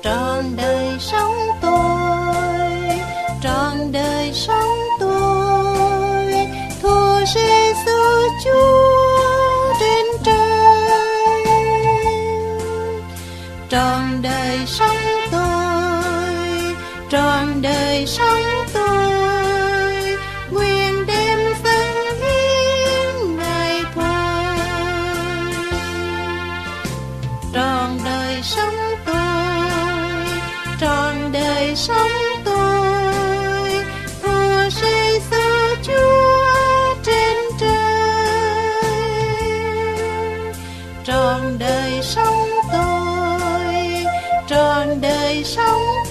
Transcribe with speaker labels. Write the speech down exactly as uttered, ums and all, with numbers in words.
Speaker 1: trọn đời sống tôi, trọn đời sống tôi thua Giêsu Chúa trên trời. Trọn đời sống tôi, trọn đời sống tôi nguyện đem dâng hiến Ngài thôi. Trọn đời sống tôi, trọn đời sống tôi thua Giêsu Chúa trên trời. Trọn đời sống tôi, trọn đời sống